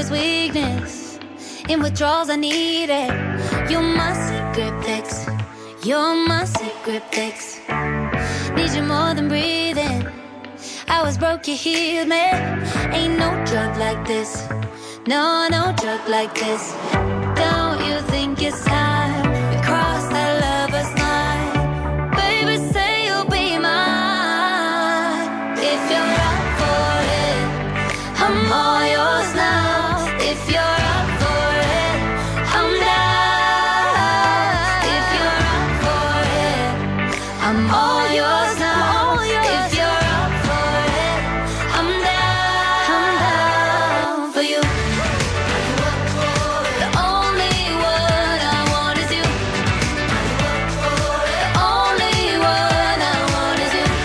is weakness. In withdrawals, I need it. You're my secret fix. You're my secret fix. Need you more than breathing. I was broke, you healed me. Ain't no drug like this. No, no drug like this. Don't you think it's time we cross that lover's line? Baby, say you'll be mine. If you're up for it, I'm all yours now. If you're up for it, I'm down. If you're up for it, I'm all yours now. If you're up for it, I'm down for you. The only one I want is you. The only one I want is you.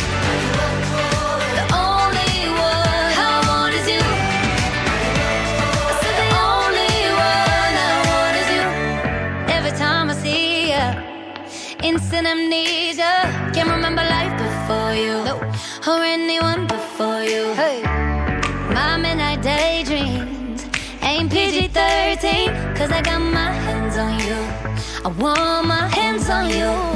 The only one I want is you. I said the only one I want is you. Every time I see ya, instant amnesia. Can't remember life before you, or anyone before you. Hey, my midnight daydreams ain't PG-13, 'cause I got my hands on you. I want my hands on you.